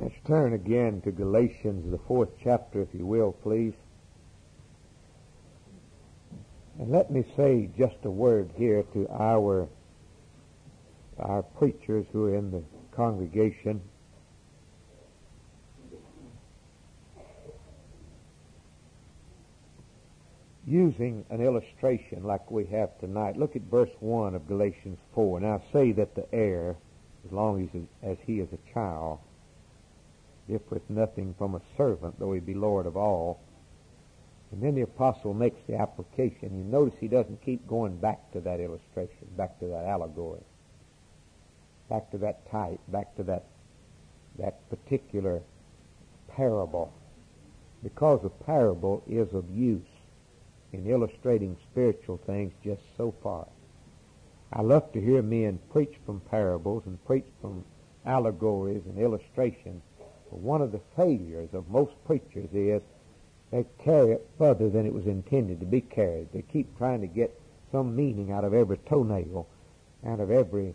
Let's turn again to Galatians, the 4th chapter, if you will, please. And let me say just a word here to our preachers who are in the congregation. Using an illustration like we have tonight, look at verse 1 of Galatians 4. Now say that the heir, as long as he is a child, differeth nothing from a servant, though he be Lord of all. And then the apostle makes the application. You notice he doesn't keep going back to that illustration, back to that allegory, back to that type, back to that particular parable, because a parable is of use in illustrating spiritual things just so far. I love to hear men preach from parables and preach from allegories and illustrations. But one of the failures of most preachers is they carry it further than it was intended to be carried. They keep trying to get some meaning out of every toenail, out of every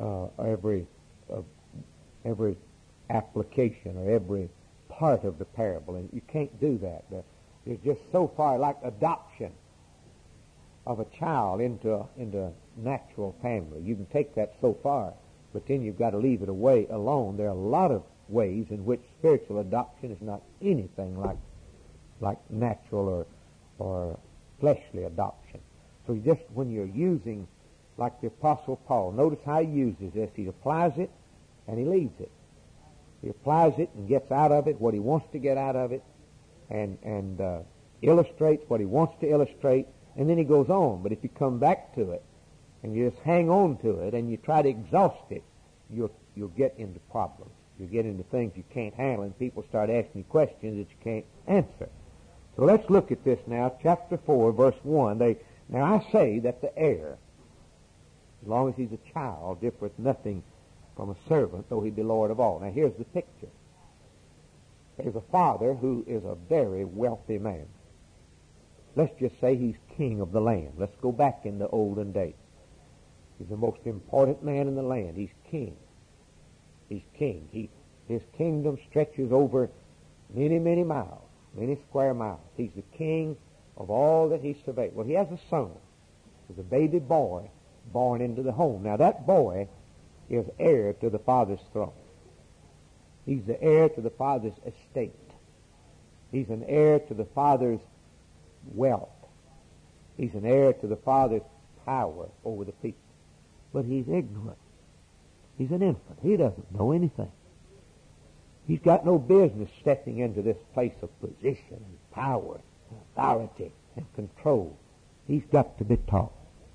application or every part of the parable, and you can't do that. It's just so far like adoption of a child into a natural family. You can take that so far, but then you've got to leave it alone. There are a lot of ways in which spiritual adoption is not anything like natural or fleshly adoption. So just when you're using, like the Apostle Paul, notice how he uses this. He applies it and he leaves it. He applies it and gets out of it what he wants to get out of it, and illustrates what he wants to illustrate, and then he goes on. But if you come back to it and you just hang on to it and you try to exhaust it, you'll get into problems. You get into things you can't handle, and people start asking you questions that you can't answer. So let's look at this now, chapter 4, verse 1. Now I say that the heir, as long as he's a child, differeth nothing from a servant, though he be Lord of all. Now here's the picture. There's a father who is a very wealthy man. Let's just say he's king of the land. Let's go back in the olden days. He's the most important man in the land. He's king. He's king. His kingdom stretches over many, many miles, many square miles. He's the king of all that he surveys. Well, he has a son. There's a baby boy born into the home. Now, that boy is heir to the father's throne. He's the heir to the father's estate. He's an heir to the father's wealth. He's an heir to the father's power over the people. But he's ignorant. He's an infant. He doesn't know anything. He's got no business stepping into this place of position and power and authority and control. He's got to be taught.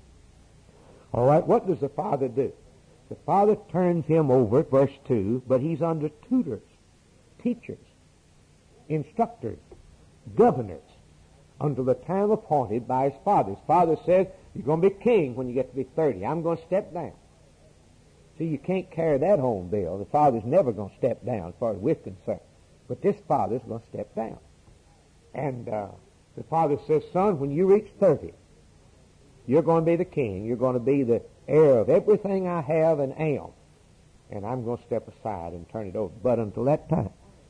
All right, what does the father do? The father turns him over, verse 2, but he's under tutors, teachers, instructors, governors, until the time appointed by his father. His father says, you're going to be king when you get to be 30. I'm going to step down. See, you can't carry that home, Bill. The father's never going to step down as far as we're concerned. But this father's going to step down. And the father says, son, when you reach 30, you're going to be the king. You're going to be the heir of everything I have and am. And I'm going to step aside and turn it over. But until that time,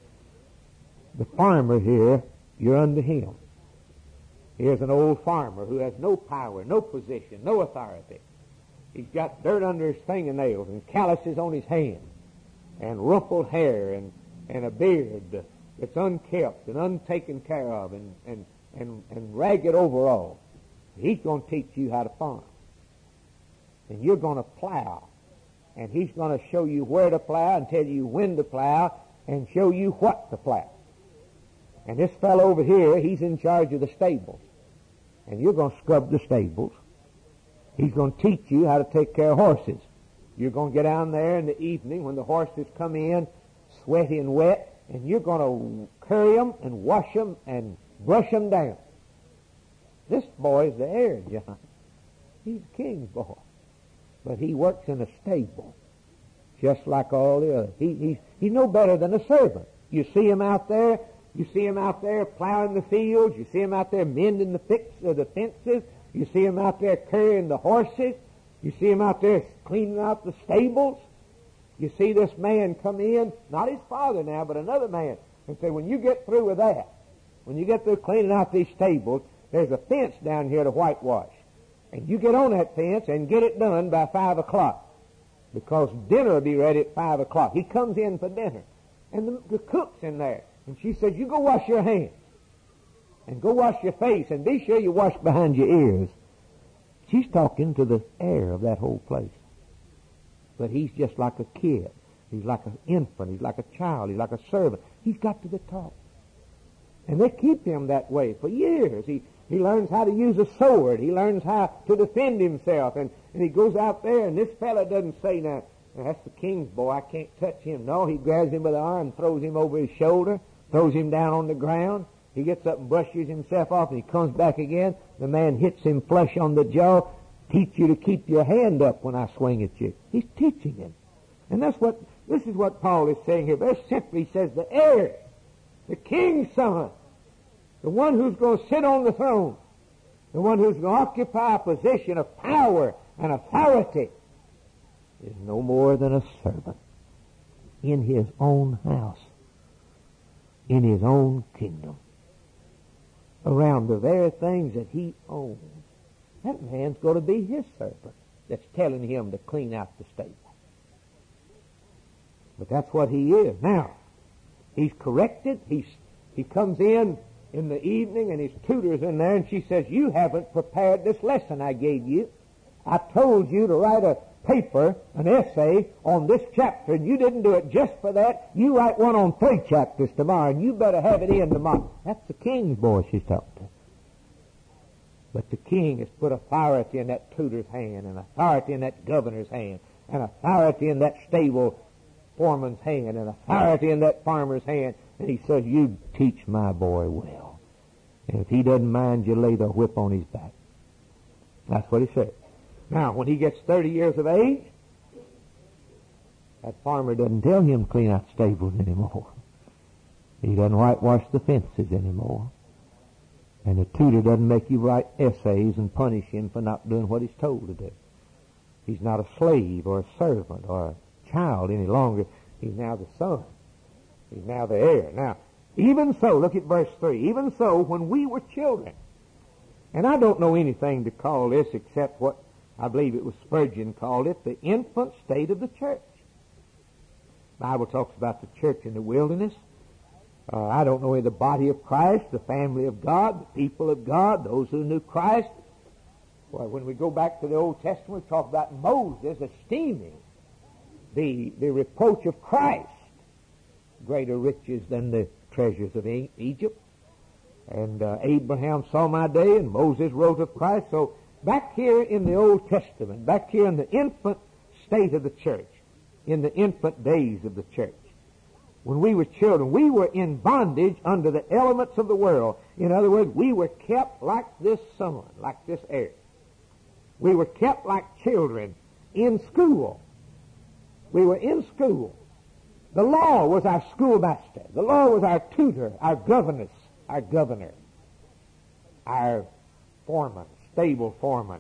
the farmer here, you're under him. Here's an old farmer who has no power, no position, no authority. He's got dirt under his fingernails and calluses on his hands and rumpled hair and a beard that's unkept and untaken care of and ragged overalls. He's going to teach you how to farm. And you're going to plow. And he's going to show you where to plow and tell you when to plow and show you what to plow. And this fellow over here, he's in charge of the stables. And you're going to scrub the stables. He's going to teach you how to take care of horses. You're going to get down there in the evening when the horses come in, sweaty and wet, and you're going to curry them and wash them and brush them down. This boy is the heir, John. He's a king's boy. But he works in a stable, just like all the others. He's no better than a servant. You see him out there. You see him out there plowing the fields. You see him out there mending the fences. You see him out there carrying the horses. You see him out there cleaning out the stables. You see this man come in, not his father now, but another man, and say, when you get through with that, when you get through cleaning out these stables, there's a fence down here to whitewash. And you get on that fence and get it done by 5 o'clock, because dinner will be ready at 5 o'clock. He comes in for dinner, and the cook's in there, and she says, you go wash your hands, and go wash your face, and be sure you wash behind your ears. She's talking to the heir of that whole place. But he's just like a kid. He's like an infant. He's like a child. He's like a servant. He's got to be taught. And they keep him that way for years. He learns how to use a sword. He learns how to defend himself. And he goes out there, and this fella doesn't say, now, that's the king's boy. I can't touch him. No, he grabs him by the arm, throws him over his shoulder, throws him down on the ground. He gets up and brushes himself off, and he comes back again. The man hits him flush on the jaw. Teach you to keep your hand up when I swing at you. He's teaching him. And this is what Paul is saying here. Very simply, he says, the heir, the king's son, the one who's going to sit on the throne, the one who's going to occupy a position of power and authority, is no more than a servant in his own house, in his own kingdom, around the very things that he owns. That man's going to be his servant that's telling him to clean out the stable. But that's what he is. Now, he's corrected. He comes in the evening, and his tutor's in there, and she says, you haven't prepared this lesson I gave you. I told you to write a paper, an essay on this chapter, and you didn't do it just for that. You write one on 3 chapters tomorrow, and you better have it in tomorrow. That's the king's boy she's talking to. But the king has put authority in that tutor's hand, and authority in that governor's hand, and authority in that stable foreman's hand, and authority in that farmer's hand. And he says, you teach my boy well. And if he doesn't mind, you lay the whip on his back. That's what he said. Now, when he gets 30 years of age, that farmer doesn't tell him to clean out stables anymore. He doesn't whitewash the fences anymore. And the tutor doesn't make you write essays and punish him for not doing what he's told to do. He's not a slave or a servant or a child any longer. He's now the son. He's now the heir. Now, even so, look at verse 3. Even so, when we were children, and I don't know anything to call this except what I believe it was Spurgeon called it, the infant state of the church. The Bible talks about the church in the wilderness. I don't know, in the body of Christ, the family of God, the people of God, those who knew Christ. Well, when we go back to the Old Testament, we talk about Moses esteeming the reproach of Christ greater riches than the treasures of Egypt. And Abraham saw my day, and Moses wrote of Christ. So back here in the Old Testament, back here in the infant state of the church, in the infant days of the church, when we were children, we were in bondage under the elements of the world. In other words, we were kept like this son, like this heir. We were kept like children in school. We were in school. The law was our schoolmaster. The law was our tutor, our governess, our governor, our foreman, stable foreman.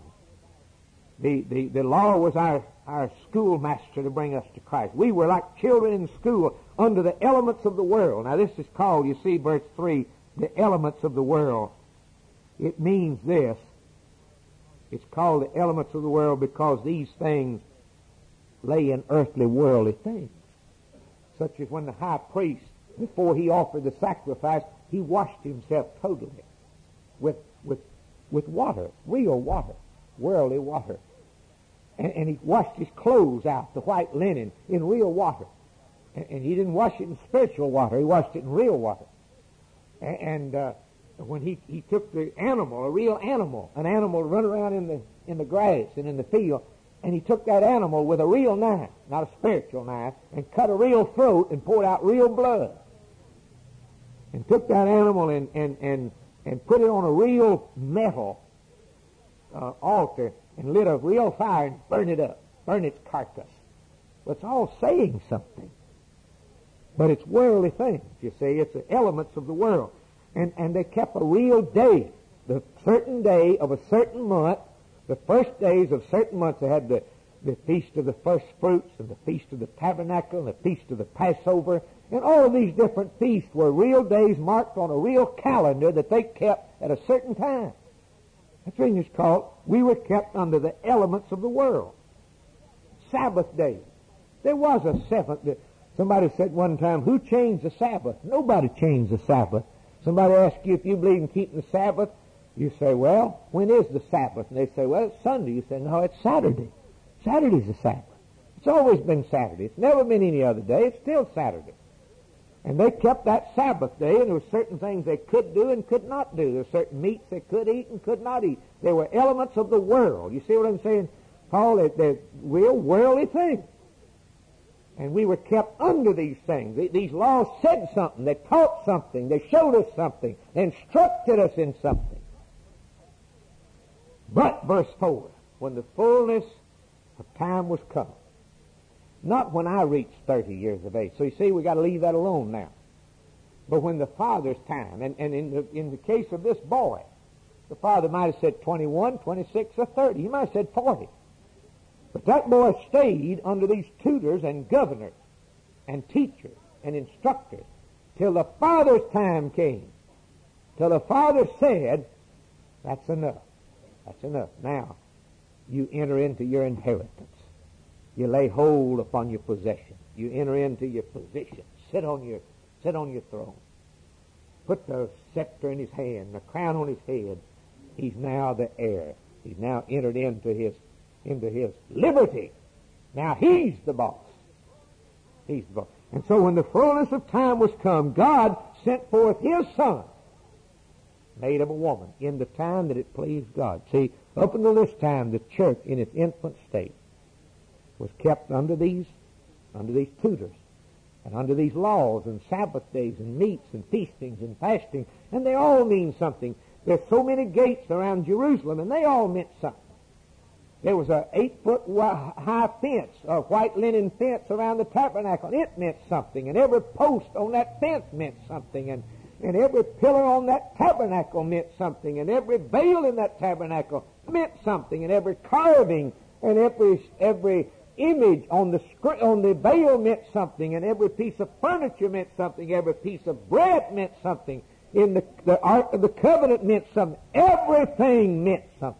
The law was our schoolmaster to bring us to Christ. We were like children in school under the elements of the world. Now this is called, you see, verse 3, the elements of the world. It means this. It's called the elements of the world because these things lay in earthly, worldly things. Such as when the high priest, before he offered the sacrifice, he washed himself totally with water, real water, worldly water. And he washed his clothes out, the white linen, in real water. And he didn't wash it in spiritual water. He washed it in real water. And when he took the animal, a real animal, an animal to run around in the grass and in the field, and he took that animal with a real knife, not a spiritual knife, and cut a real throat and poured out real blood. And took that animal and put it on a real metal altar and lit a real fire and burned it up, burned its carcass. Well, it's all saying something. But it's worldly things, you see. It's the elements of the world. And they kept a real day, the certain day of a certain month, the first days of certain months. They had the Feast of the First Fruits and the Feast of the Tabernacle and the Feast of the Passover. And all of these different feasts were real days marked on a real calendar that they kept at a certain time. That's what it's called. We were kept under the elements of the world. Sabbath days. There was a seventh day. Somebody said one time, who changed the Sabbath? Nobody changed the Sabbath. Somebody asks you if you believe in keeping the Sabbath. You say, well, when is the Sabbath? And they say, well, it's Sunday. You say, no, it's Saturday. Saturday's the Sabbath. It's always been Saturday. It's never been any other day. It's still Saturday. And they kept that Sabbath day, and there were certain things they could do and could not do. There were certain meats they could eat and could not eat. There were elements of the world. You see what I'm saying, Paul? They're real worldly things. And we were kept under these things. These laws said something. They taught something. They showed us something. They instructed us in something. But, verse 4, when the fullness of time was come, not when I reached 30 years of age. So you see, we got to leave that alone now. But when the father's time, and in the case of this boy, the father might have said 21, 26, or 30. He might have said 40. But that boy stayed under these tutors and governors and teachers and instructors till the father's time came. Till the father said, that's enough. That's enough. Now, you enter into your inheritance. You lay hold upon your possession. You enter into your position. Sit on your throne. Put the scepter in his hand, the crown on his head. He's now the heir. He's now entered into his liberty. Now he's the boss. He's the boss. And so when the fullness of time was come, God sent forth his Son, made of a woman, in the time that it pleased God. See, up until this time, the church in its infant state was kept under these tutors and under these laws and Sabbath days and meats and feastings and fasting, and they all mean something. There's so many gates around Jerusalem, and they all meant something. There was a 8-foot high fence, a white linen fence around the tabernacle. It meant something, and every post on that fence meant something, and every pillar on that tabernacle meant something, and every veil in that tabernacle meant something, and every carving and every image on the veil meant something, and every piece of furniture meant something, every piece of bread meant something, in the Ark of the Covenant meant something. Everything meant something.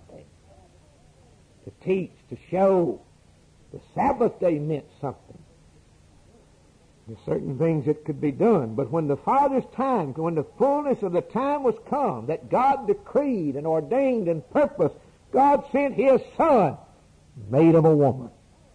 To teach, to show. The Sabbath day meant something. There's certain things that could be done, but when the Father's time, when the fullness of the time was come, that God decreed and ordained and purposed, God sent his Son, made of a woman.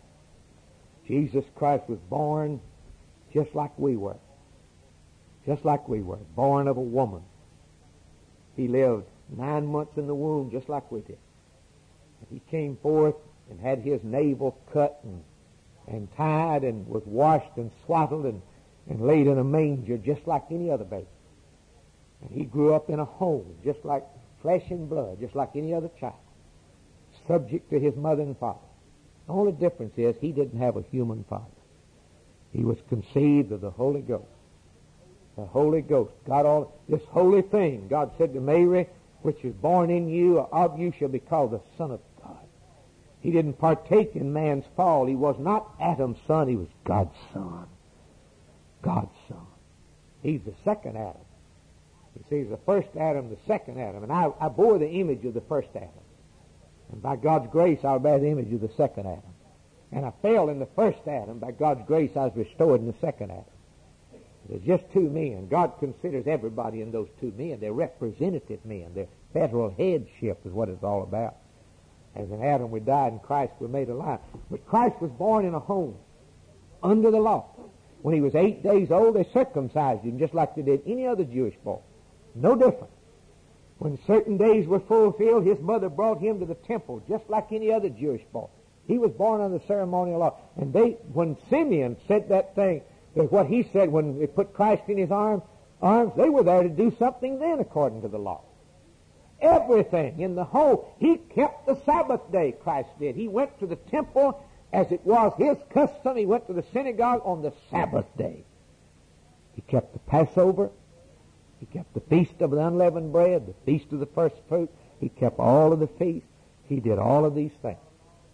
Jesus Christ was born just like we were. Just like we were. Born of a woman. He lived 9 months in the womb just like we did. He came forth and had his navel cut and tied and was washed and swaddled and laid in a manger just like any other baby. And he grew up in a home just like flesh and blood, just like any other child, subject to his mother and father. The only difference is he didn't have a human father. He was conceived of the Holy Ghost. The Holy Ghost. This holy thing, God said to Mary, which is born in you, of you shall be called the Son of God. He didn't partake in man's fall. He was not Adam's son. He was God's son. God's son. He's the second Adam. You see, he's the first Adam, the second Adam. And I bore the image of the first Adam. And by God's grace, I'll bear the image of the second Adam. And I fell in the first Adam. By God's grace, I was restored in the second Adam. There's just two men. God considers everybody in those two men. They're representative men. They're federal headship is what it's all about. As in Adam we died, and Christ was made alive. But Christ was born in a home under the law. When he was 8 days old, they circumcised him just like they did any other Jewish boy. No different. When certain days were fulfilled, his mother brought him to the temple just like any other Jewish boy. He was born under ceremonial law. And when Simeon said that thing, that what he said when they put Christ in his arms, they were there to do something then according to the law. Everything in the whole. He kept the Sabbath day, Christ did. He went to the temple as it was his custom. He went to the synagogue on the Sabbath day. He kept the Passover. He kept the Feast of the Unleavened Bread, the Feast of the First Fruit. He kept all of the feasts. He did all of these things.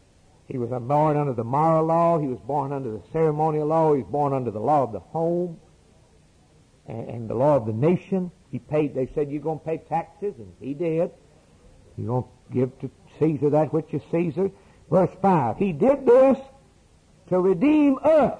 He was born under the moral law. He was born under the ceremonial law. He was born under the law of the home and the law of the nation. They said, you're going to pay taxes, and he did. You're going to give to Caesar that which is Caesar. Verse 5, he did this to redeem us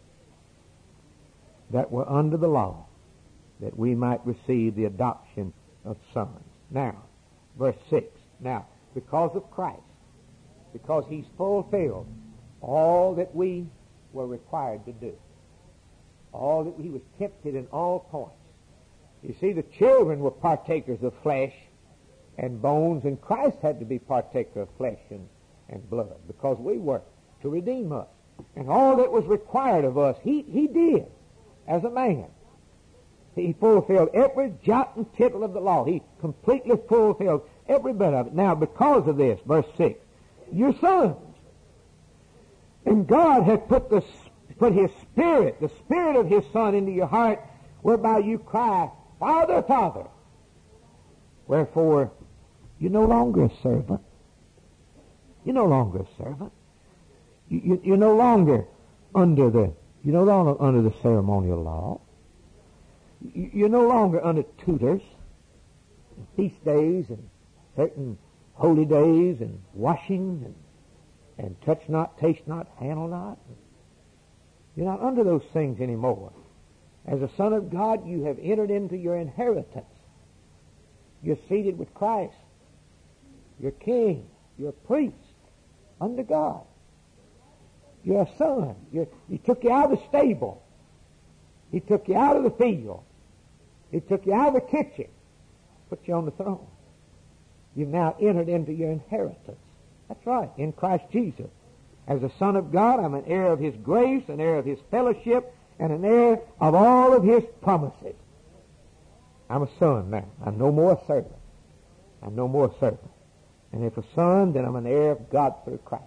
that were under the law, that we might receive the adoption of sons. Now, verse 6, now, because of Christ, because he's fulfilled all that we were required to do, all that he was tempted in all points. You see, the children were partakers of flesh and bones, and Christ had to be partaker of flesh and blood, because we were, to redeem us. And all that was required of us, he did as a man. He fulfilled every jot and tittle of the law. He completely fulfilled every bit of it. Now, because of this, verse 6, you're sons. And God had put his Spirit, the Spirit of his Son, into your heart, whereby you cry, Father, Father. Wherefore, you're no longer a servant. You're no longer a servant. You're no longer under the ceremonial law. You're no longer under tutors, and feast days, and certain holy days, and washing, and touch not, taste not, handle not. You're not under those things anymore. As a son of God, you have entered into your inheritance. You're seated with Christ. You're king. You're a priest under God. You're a son. He took you out of the stable. He took you out of the field. He took you out of the kitchen. Put you on the throne. You've now entered into your inheritance. That's right, in Christ Jesus. As a son of God, I'm an heir of his grace, an heir of his fellowship, and an heir of all of his promises. I'm a son now. I'm no more a servant. I'm no more a servant. And if a son, then I'm an heir of God through Christ.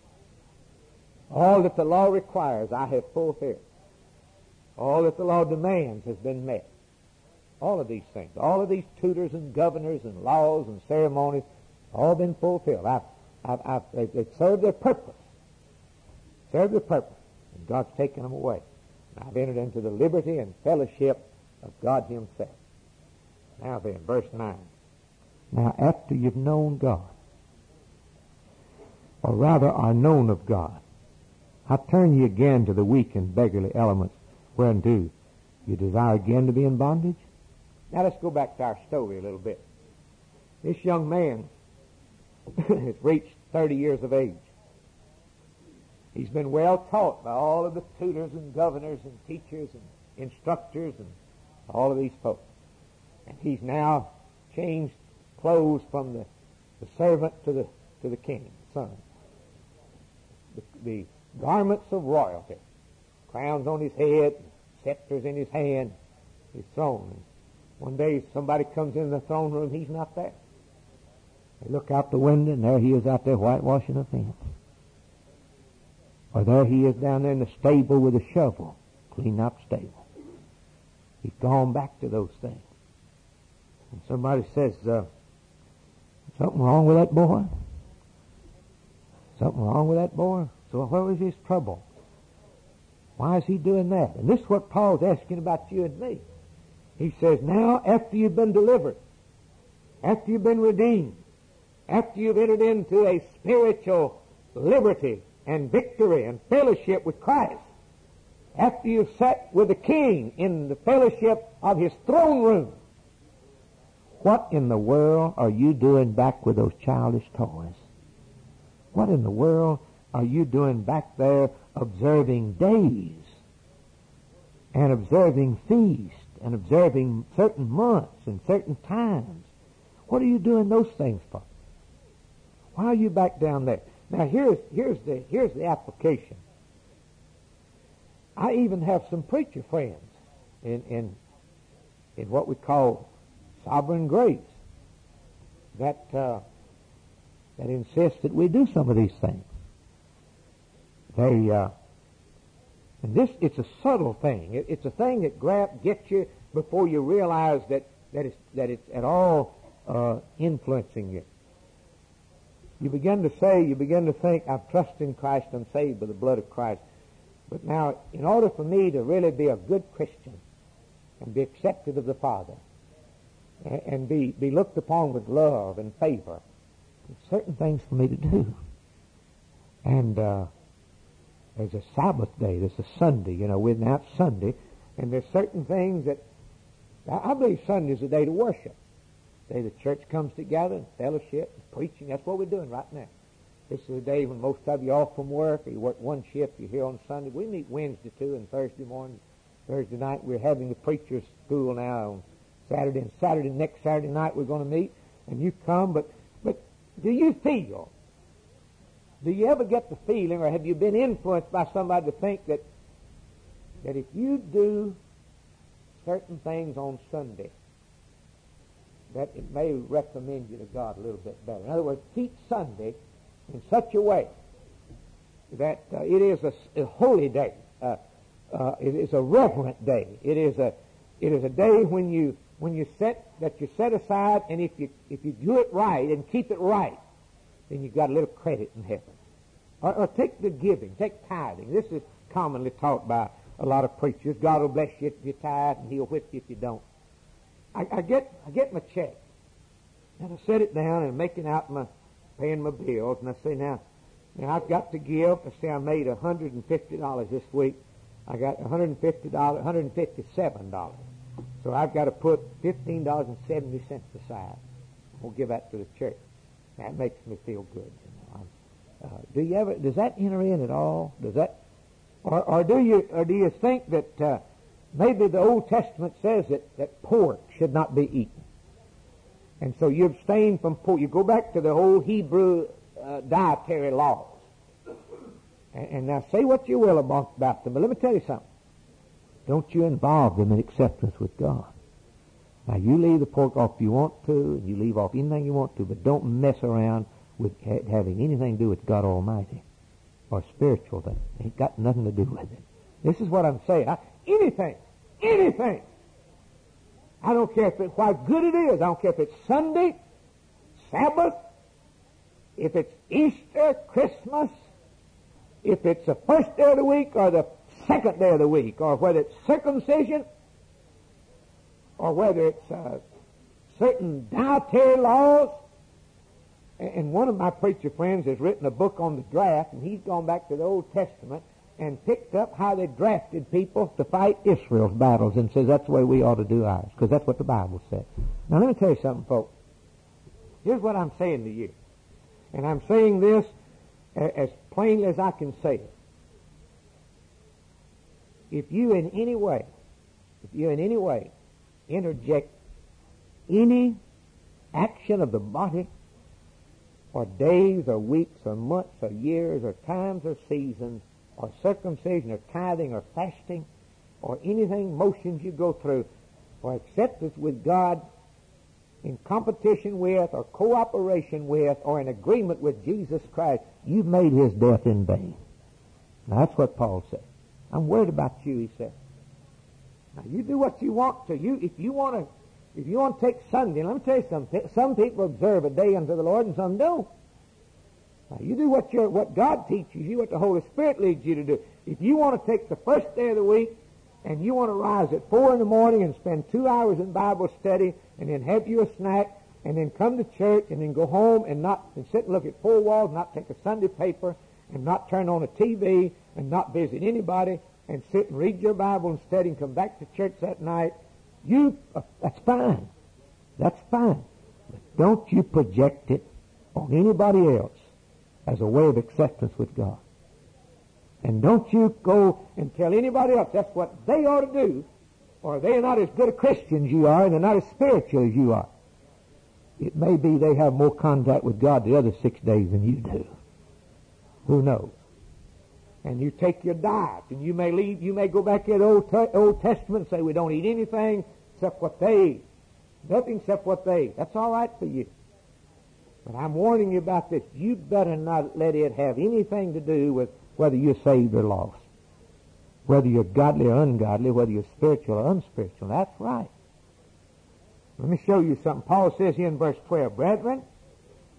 All that the law requires, I have fulfilled. All that the law demands has been met. All of these things, all of these tutors and governors and laws and ceremonies, all been fulfilled. They've served their purpose. Served their purpose. And God's taken them away. And I've entered into the liberty and fellowship of God himself. Now then, verse 9. Now after you've known God, or rather are known of God, I turn you again to the weak and beggarly elements whereunto you desire again to be in bondage. Now let's go back to our story a little bit. This young man has reached 30 years of age. He's been well taught by all of the tutors and governors and teachers and instructors and all of these folks. And he's now changed clothes from the servant to the king, son. The garments of royalty, crowns on his head, scepters in his hand, his throne. And one day somebody comes in the throne room, he's not there. They look out the window, and there he is out there whitewashing a fence. Or there he is down there in the stable with a shovel, cleaning up stable. He's gone back to those things. And somebody says, something wrong with that boy? Something wrong with that boy? So where was his trouble? Why is he doing that? And this is what Paul's asking about you and me. He says, now after you've been delivered, after you've been redeemed, after you've entered into a spiritual liberty and victory and fellowship with Christ, after you've sat with the King in the fellowship of his throne room, what in the world are you doing back with those childish toys? What in the world are you doing back there observing days and observing feasts and observing certain months and certain times? What are you doing those things for? Why are you back down there? Now here's the application. I even have some preacher friends in what we call sovereign grace that insist that we do some of these things. And it's a subtle thing. It's a thing that gets you before you realize that it's at all influencing you. You begin to say, you begin to think, I've trusted in Christ, I'm saved by the blood of Christ. But now, in order for me to really be a good Christian and be accepted of the Father and be looked upon with love and favor, there's certain things for me to do. And there's a Sabbath day, there's a Sunday, we're now Sunday, and there's certain things that, I believe Sunday is a day to worship. The day the church comes together and fellowship and preaching. That's what we're doing right now. This is a day when most of you are off from work, or you work one shift, you're here on Sunday. We meet Wednesday too, and Thursday morning, Thursday night. We're having the preacher's school now on Saturday, and next Saturday night we're going to meet, and you come, but do you feel, do you ever get the feeling, or have you been influenced by somebody to think that if you do certain things on Sunday, that it may recommend you to God a little bit better? In other words, keep Sunday in such a way that it is a holy day. It is a reverent day. It is a day when you set aside, and if you do it right and keep it right, then you've got a little credit in heaven. Or take the giving, take tithing. This is commonly taught by a lot of preachers. God will bless you if you tithe, and He'll whip you if you don't. I get my check, and I set it down and making out paying my bills, and I say, now I've got to give. I say I made $150 this week. I got $157. So I've got to put $15.70 aside. We'll give that to the church. That makes me feel good. Does that enter in at all? Does that, or do you think that maybe the Old Testament says that pork should not be eaten, and so you abstain from pork? You go back to the old Hebrew dietary laws, and now say what you will about them, but let me tell you something. Don't you involve them in acceptance with God. Now, you leave the pork off if you want to, and you leave off anything you want to, but don't mess around with having anything to do with God Almighty or spiritual things. It ain't got nothing to do with it. This is what I'm saying. Anything. I don't care how good it is. I don't care if it's Sunday, Sabbath, if it's Easter, Christmas, if it's the first day of the week or the second day of the week, or whether it's circumcision, or whether it's certain dietary laws. And one of my preacher friends has written a book on the draft, and he's gone back to the Old Testament and picked up how they drafted people to fight Israel's battles, and says that's the way we ought to do ours, because that's what the Bible says. Now let me tell you something, folks. Here's what I'm saying to you, and I'm saying this as plainly as I can say it. If you in any way interject any action of the body, or days or weeks or months or years or times or seasons, or circumcision or tithing or fasting, or anything, motions you go through, or acceptance with God in competition with or cooperation with or in agreement with Jesus Christ, you've made His death in vain. Now that's what Paul said. I'm worried about you, he said. Now you do what you want to. If you want to take Sunday, let me tell you something. Some people observe a day unto the Lord and some don't. Now you do what God teaches you, what the Holy Spirit leads you to do. If you want to take the first day of the week and you want to rise at 4 in the morning and spend 2 hours in Bible study and then have you a snack and then come to church and then go home and sit and look at 4 walls, not take a Sunday paper and not turn on a TV and not visit anybody and sit and read your Bible and study and come back to church that night, that's fine. That's fine. But don't you project it on anybody else as a way of acceptance with God. And don't you go and tell anybody else that's what they ought to do, or they're not as good a Christian as you are, and they're not as spiritual as you are. It may be they have more contact with God the other 6 days than you do. Who knows? And you take your diet, and you may go back to the Old Testament and say, we don't eat anything except what they eat. Nothing except what they eat. That's all right for you. But I'm warning you about this. You better not let it have anything to do with whether you're saved or lost. Whether you're godly or ungodly, whether you're spiritual or unspiritual. That's right. Let me show you something. Paul says here in verse 12, brethren,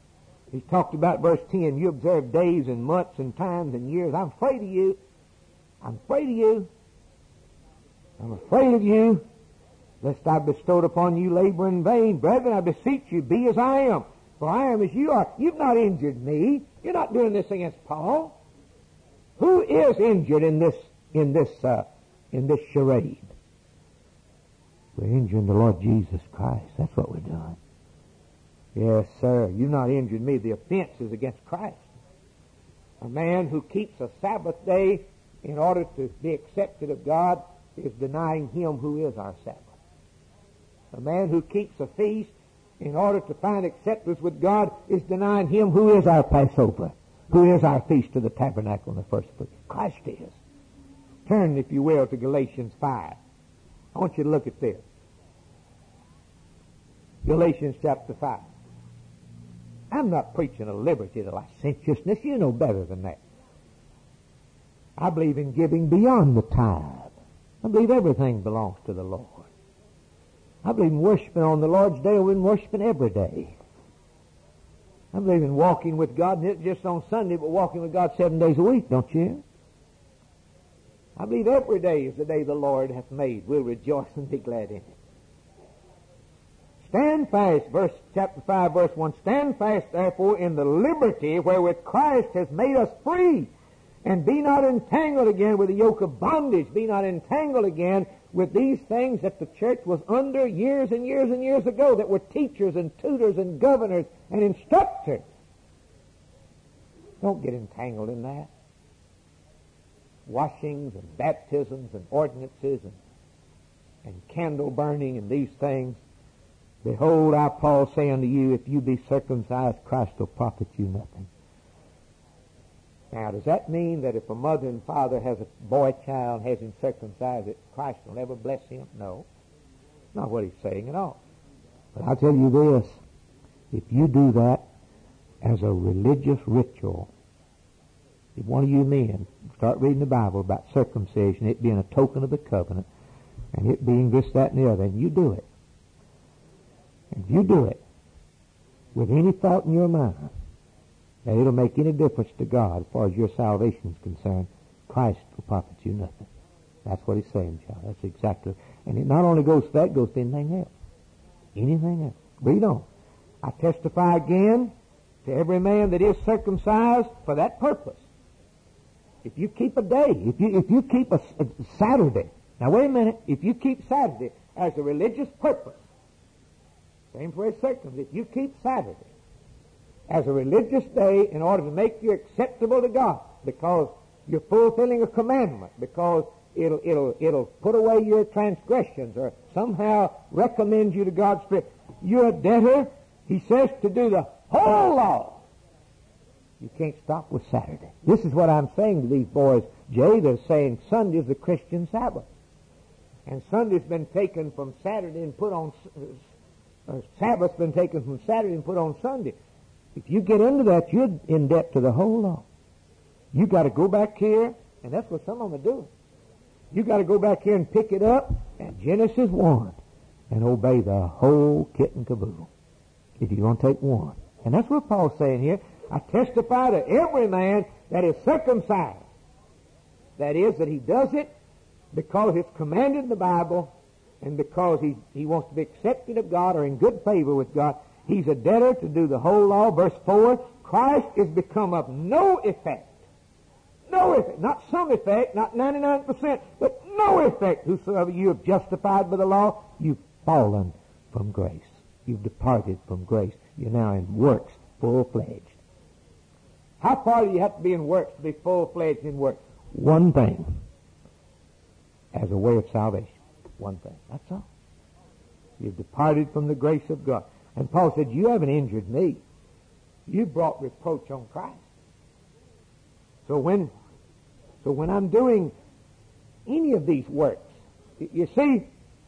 He's talked about verse 10, you observe days and months and times and years. I'm afraid of you. I'm afraid of you. I'm afraid of you, lest I bestowed upon you labor in vain. Brethren, I beseech you, be as I am, for I am as you are. You've not injured me. You're not doing this against Paul. Who is injured in this charade? We're injuring the Lord Jesus Christ. That's what we're doing. Yes, sir. You've not injured me. The offense is against Christ. A man who keeps a Sabbath day in order to be accepted of God is denying Him who is our Sabbath. A man who keeps a feast in order to find acceptance with God is denying Him who is our Passover, who is our Feast of the Tabernacle in the first place. Christ is. Turn, if you will, to Galatians 5. I want you to look at this. Galatians chapter 5. I'm not preaching a liberty to licentiousness. You know better than that. I believe in giving beyond the tithe. I believe everything belongs to the Lord. I believe in worshiping on the Lord's day or in worshiping every day. I believe in walking with God, not just on Sunday, but walking with God 7 days a week, don't you? I believe every day is the day the Lord hath made. We'll rejoice and be glad in it. Stand fast, chapter 5, verse 1. Stand fast, therefore, in the liberty wherewith Christ has made us free, and be not entangled again with the yoke of bondage. Be not entangled again with these things that the church was under years and years and years ago, that were teachers and tutors and governors and instructors. Don't get entangled in that. Washings and baptisms and ordinances and candle burning and these things. Behold, I, Paul, say unto you, if you be circumcised, Christ will profit you nothing. Now, does that mean that if a mother and father has a boy child, has him circumcised, that Christ will never bless him? No. Not what he's saying at all. But I'll tell you this. If you do that as a religious ritual, if one of you men start reading the Bible about circumcision, it being a token of the covenant, and it being this, that, and the other, and you do it. And if you do it with any thought in your mind that it'll make any difference to God as far as your salvation is concerned, Christ will profit you nothing. That's what he's saying, child. That's exactly. And it not only goes to that, it goes to anything else. Anything else. Read on. I testify again to every man that is circumcised for that purpose. If you keep a day, if you keep a Saturday, now wait a minute, if you keep Saturday as a religious purpose, same for a circumcision, if you keep Saturday as a religious day in order to make you acceptable to God, because you're fulfilling a commandment, because it'll put away your transgressions or somehow recommend you to God's Spirit, you're a debtor, he says, to do the whole law. You can't stop with Saturday. This is what I'm saying to these boys, Jay. They're saying Sunday's the Christian Sabbath. And Sunday's been taken from Saturday and put on... Sabbath's been taken from Saturday and put on Sunday. If you get into that, you're in debt to the whole law. You got to go back here, and that's what some of them are doing. You got to go back here and pick it up at Genesis 1 and obey the whole kit and caboodle if you're going to take one. And that's what Paul's saying here. I testify to every man that is circumcised. That is, that he does it because it's commanded in the Bible and because he wants to be accepted of God or in good favor with God. He's a debtor to do the whole law. Verse 4, Christ is become of no effect. No effect. Not some effect, not 99%, but no effect. Whosoever you have justified by the law, you've fallen from grace. You've departed from grace. You're now in works, full-fledged. How far do you have to be in works to be full-fledged in works? One thing. As a way of salvation. One thing. That's all. You've departed from the grace of God. And Paul said, you haven't injured me. You brought reproach on Christ. So when I'm doing any of these works, you see,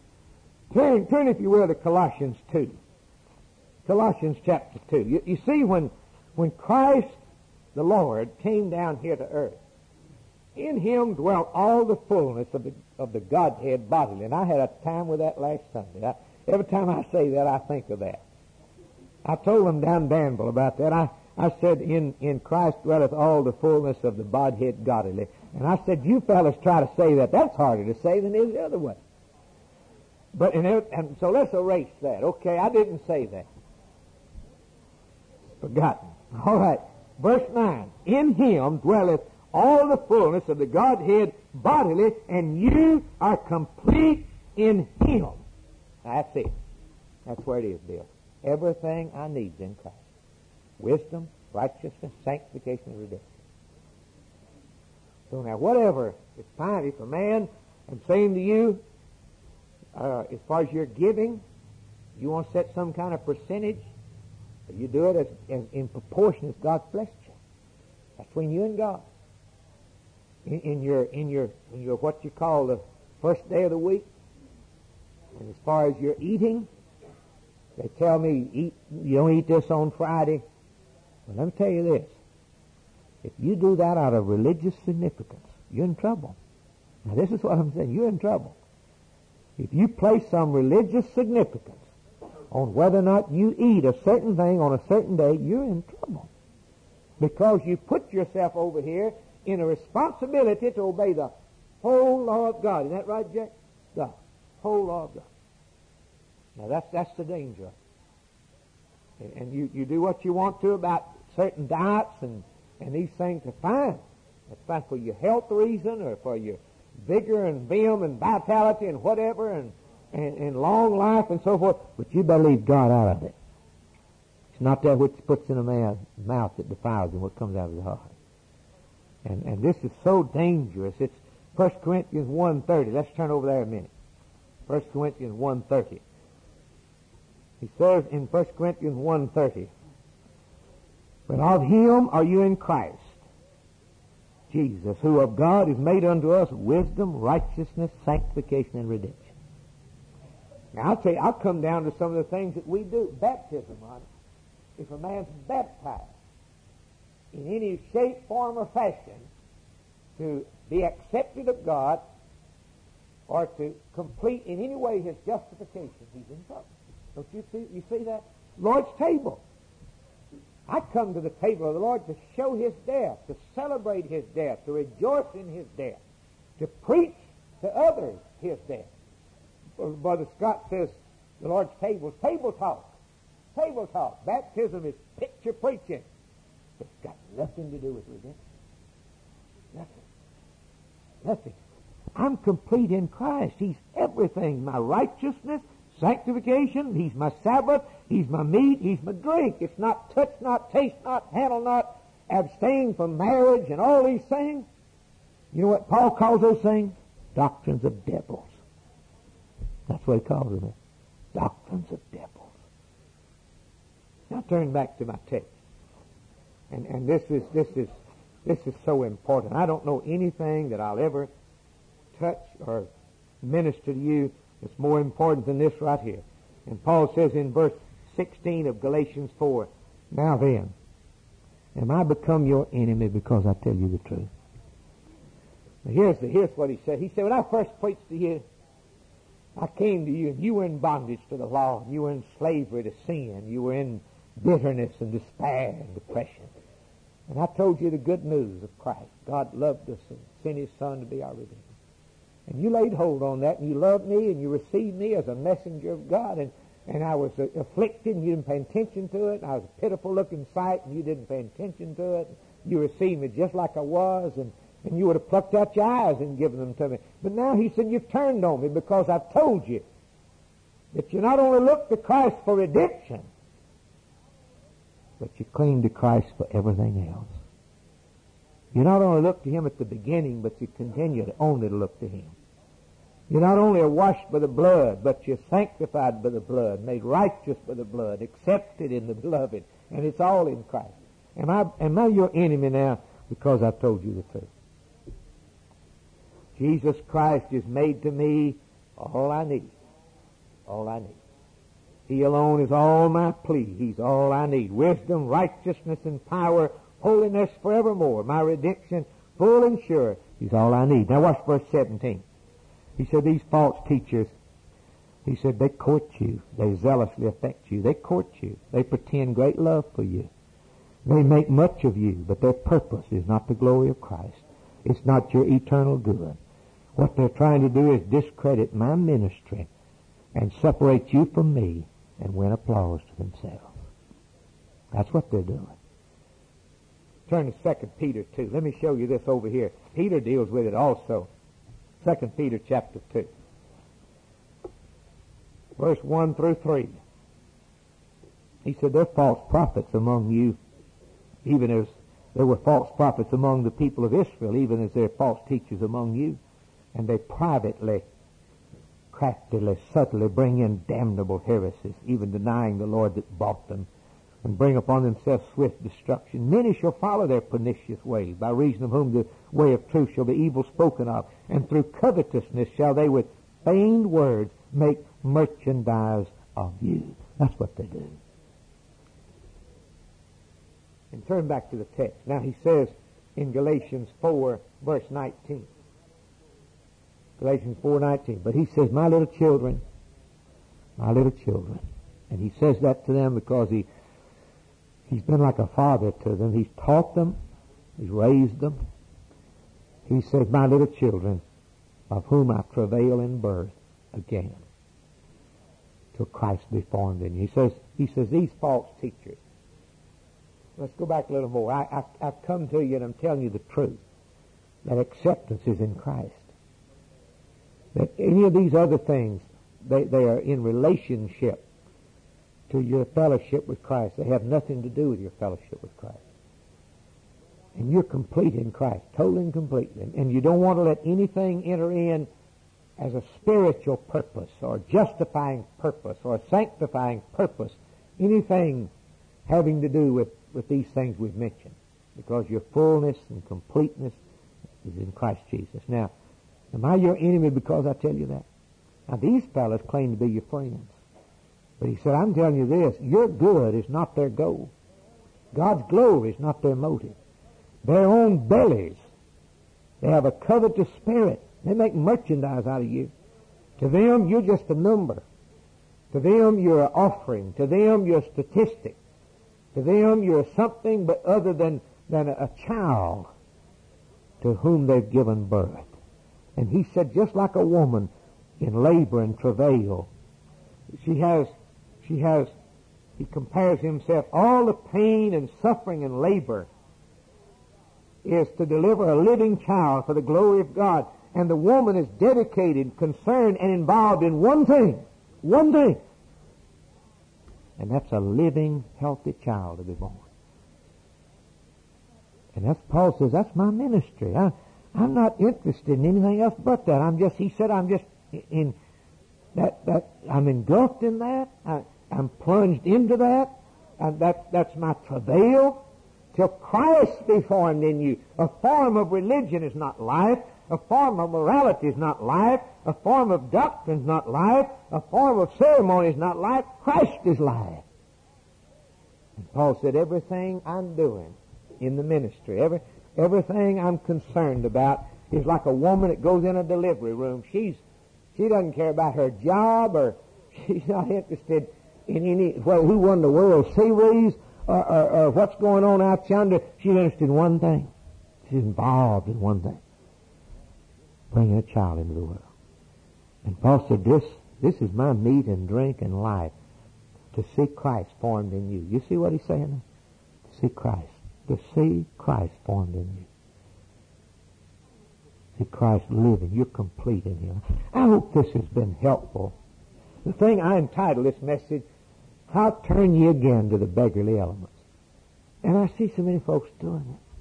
turn if you will to Colossians 2. Colossians chapter 2. You see, when Christ the Lord came down here to earth, in him dwelt all the fullness of the Godhead bodily. And I had a time with that last Sunday. Every time I say that, I think of that. I told them down in Danville about that. I said, in Christ dwelleth all the fullness of the Godhead godly. And I said, you fellas try to say that. That's harder to say than it is the other way. But and so let's erase that. Okay, I didn't say that. Forgotten. All right. Verse 9. In him dwelleth all the fullness of the Godhead bodily, and you are complete in him. That's it. That's where it is, Bill. Everything I need is in Christ. Wisdom, righteousness, sanctification, and redemption. So now whatever is fine, if a man, I'm saying to you, as far as your giving, you want to set some kind of percentage, you do it as in proportion as God's blessed you. That's between you and God. In your what you call the first day of the week, and as far as your eating, they tell me you don't eat this on Friday. Well, let me tell you this. If you do that out of religious significance, you're in trouble. Now, this is what I'm saying. You're in trouble. If you place some religious significance on whether or not you eat a certain thing on a certain day, you're in trouble. Because you put yourself over here in a responsibility to obey the whole law of God. Isn't that right, Jack? The whole law of God. Now, that's the danger. And you do what you want to about certain diets and these things are fine. That's fine for your health reason or for your vigor and vim and vitality and whatever and long life and so forth. But you better leave God out of it. It's not that which puts in a man's mouth that defiles him, what comes out of his heart. And this is so dangerous. It's 1 Corinthians 1:30. Let's turn over there a minute. 1 Corinthians 1:30. He says in 1 Corinthians 1:30, but of him are you in Christ, Jesus, who of God is made unto us wisdom, righteousness, sanctification, and redemption. Now I'll tell you, I'll come down to some of the things that we do. Baptism, on it. If a man's baptized in any shape, form, or fashion to be accepted of God or to complete in any way his justification, he's in trouble. Don't you see that? Lord's table. I come to the table of the Lord to show his death, to celebrate his death, to rejoice in his death, to preach to others his death. Brother Scott says the Lord's table is table talk. Table talk. Baptism is picture preaching. It's got nothing to do with redemption. Nothing. I'm complete in Christ. He's everything. My righteousness, sanctification, he's my Sabbath, he's my meat, he's my drink. It's not touch, not taste, not handle, not abstain from marriage and all these things. You know what Paul calls those things? Doctrines of devils. That's what he calls them. Doctrines of devils. Now turn back to my text. And this is so important. I don't know anything that I'll ever touch or minister to you that's more important than this right here. And Paul says in verse 16 of Galatians 4, now then, am I become your enemy because I tell you the truth? Now here's what he said. He said, when I first preached to you, I came to you and you were in bondage to the law. You were in slavery to sin. You were in bitterness and despair and depression. And I told you the good news of Christ. God loved us and sent his Son to be our Redeemer. And you laid hold on that, and you loved me, and you received me as a messenger of God, and I was afflicted, and you didn't pay attention to it, and I was a pitiful-looking sight, and you didn't pay attention to it. You received me just like I was, and you would have plucked out your eyes and given them to me. But now he said, you've turned on me because I've told you that you not only look to Christ for redemption, but you cling to Christ for everything else. You not only look to him at the beginning, but you continue to only to look to him. You not only are washed by the blood, but you're sanctified by the blood, made righteous by the blood, accepted in the beloved, and it's all in Christ. Am I your enemy now because I've told you the truth? Jesus Christ is made to me all I need. All I need. He alone is all my plea. He's all I need. Wisdom, righteousness, and power, holiness forevermore. My redemption, full and sure. He's all I need. Now watch verse 17. He said, these false teachers, he said, they court you. They zealously affect you. They court you. They pretend great love for you. They make much of you, but their purpose is not the glory of Christ. It's not your eternal good. What they're trying to do is discredit my ministry and separate you from me and win applause to themselves. That's what they're doing. Turn to 2 Peter 2. Let me show you this over here. Peter deals with it also. 2 Peter chapter 2. Verse 1 through 3. He said, there are false prophets among you, even as there were false prophets among the people of Israel, even as there are false teachers among you. And they privately, craftily, subtly bring in damnable heresies, even denying the Lord that bought them, and bring upon themselves swift destruction. Many shall follow their pernicious ways, by reason of whom the way of truth shall be evil spoken of. And through covetousness shall they with feigned words make merchandise of you. That's what they do. And turn back to the text. Now he says in Galatians 4, verse 19. Galatians 4:19. But he says, my little children. And he says that to them because he's been like a father to them. He's taught them. He's raised them. He says, my little children, of whom I travail in birth again, till Christ be formed in you. He says, these false teachers. Let's go back a little more. I've come to you and I'm telling you the truth. That acceptance is in Christ. That any of these other things, they are in relationship to your fellowship with Christ. They have nothing to do with your fellowship with Christ. And you're complete in Christ, totally and completely. And you don't want to let anything enter in as a spiritual purpose or justifying purpose or a sanctifying purpose. Anything having to do with these things we've mentioned. Because your fullness and completeness is in Christ Jesus. Now, am I your enemy because I tell you that? Now, these fellows claim to be your friends. But he said, I'm telling you this, your good is not their goal. God's glory is not their motive. Their own bellies. They have a covetous spirit. They make merchandise out of you. To them, you're just a number. To them, you're an offering. To them, you're a statistic. To them, you're something but other than a child to whom they've given birth. And he said, just like a woman in labor and travail, he compares himself, all the pain and suffering and labor is to deliver a living child for the glory of God. And the woman is dedicated, concerned, and involved in one thing. And that's a living, healthy child to be born. And that's, Paul says, that's my ministry. I'm not interested in anything else but that. I'm just in that I'm engulfed in that. I'm plunged into that. And that's my travail till Christ be formed in you. A form of religion is not life. A form of morality is not life. A form of doctrine is not life. A form of ceremony is not life. Christ is life. And Paul said, everything I'm doing in the ministry, everything I'm concerned about is like a woman that goes in a delivery room. She doesn't care about her job, or she's not interested in who won the World Series or what's going on out yonder. She's interested in one thing. She's involved in one thing. Bringing a child into the world. And Paul said, this is my meat and drink and life, to see Christ formed in you. You see what he's saying? To see Christ. To see Christ formed in you. See Christ living. You're complete in him. I hope this has been helpful. The thing I entitled this message, How Turn Ye Again to the Beggarly Elements. And I see so many folks doing it.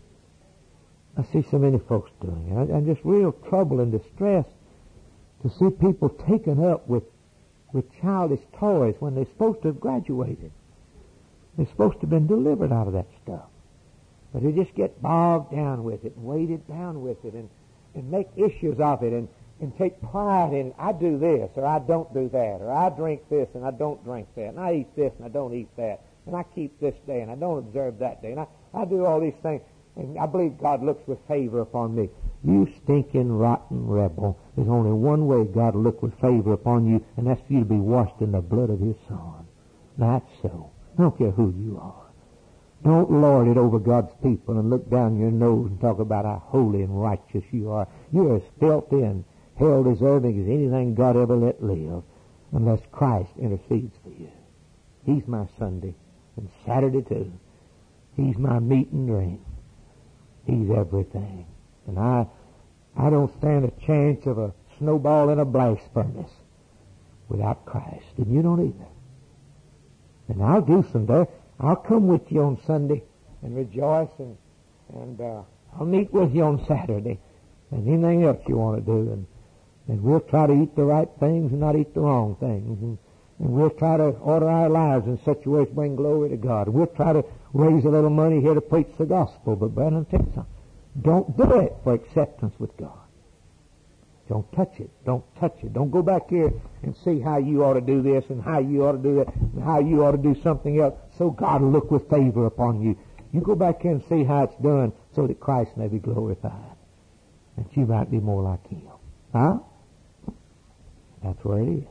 I'm just real troubled and distressed to see people taken up with childish toys when they're supposed to have graduated. They're supposed to have been delivered out of that stuff. But they just get bogged down with it and weighted down with it and make issues of it and take pride in, I do this or I don't do that, or I drink this and I don't drink that, and I eat this and I don't eat that, and I keep this day and I don't observe that day, and I do all these things. And I believe God looks with favor upon me. You stinking, rotten rebel. There's only one way God will look with favor upon you, and that's for you to be washed in the blood of his Son. That's so. I don't care who you are. Don't lord it over God's people and look down your nose and talk about how holy and righteous you are. You're as filthy and hell-deserving as anything God ever let live, unless Christ intercedes for you. He's my Sunday, and Saturday too. He's my meat and drink. He's everything. And I don't stand a chance of a snowball in a blast furnace without Christ. And you don't either. And I'll do some there. I'll come with you on Sunday and rejoice, and I'll meet with you on Saturday and anything else you want to do. And we'll try to eat the right things and not eat the wrong things. And we'll try to order our lives in such a way to bring glory to God. We'll try to raise a little money here to preach the gospel. But brother, I'll tell you something. Don't do it for acceptance with God. Don't touch it. Don't touch it. Don't go back here and see how you ought to do this and how you ought to do that and how you ought to do something else so God will look with favor upon you. You go back here and see how it's done so that Christ may be glorified. And you might be more like Him. Huh? That's where it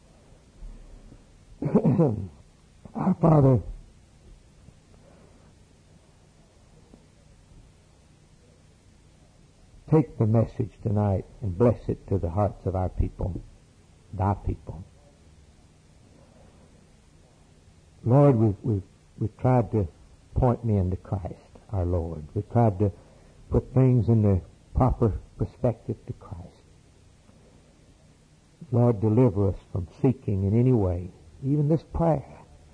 is. Our Father, take the message tonight and bless it to the hearts of our people, thy people. Lord, we've tried to point men to Christ, our Lord. We've tried to put things in the proper perspective to Christ. Lord, deliver us from seeking in any way, even this prayer,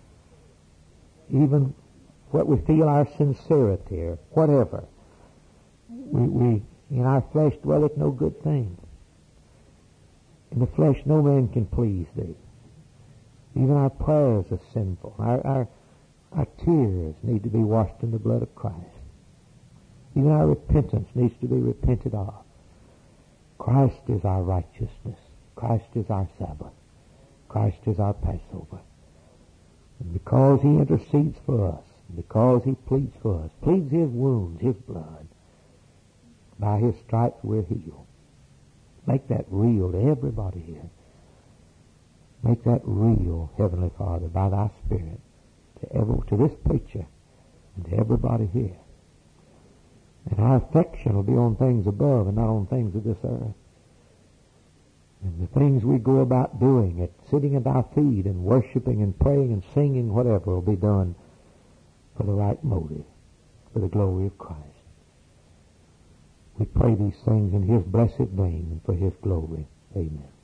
even what we feel our sincerity or whatever. We in our flesh dwelleth no good thing. In the flesh no man can please thee. Even our prayers are sinful. Our tears need to be washed in the blood of Christ. Even our repentance needs to be repented of. Christ is our righteousness. Christ is our Sabbath. Christ is our Passover. And because He intercedes for us, and because He pleads for us, pleads His wounds, His blood, by His stripes we're healed. Make that real to everybody here. Make that real, Heavenly Father, by Thy Spirit, to this preacher and to everybody here. And our affection will be on things above and not on things of this earth. And the things we go about doing, sitting at our feet and worshiping and praying and singing, whatever, will be done for the right motive, for the glory of Christ. We pray these things in His blessed name and for His glory. Amen.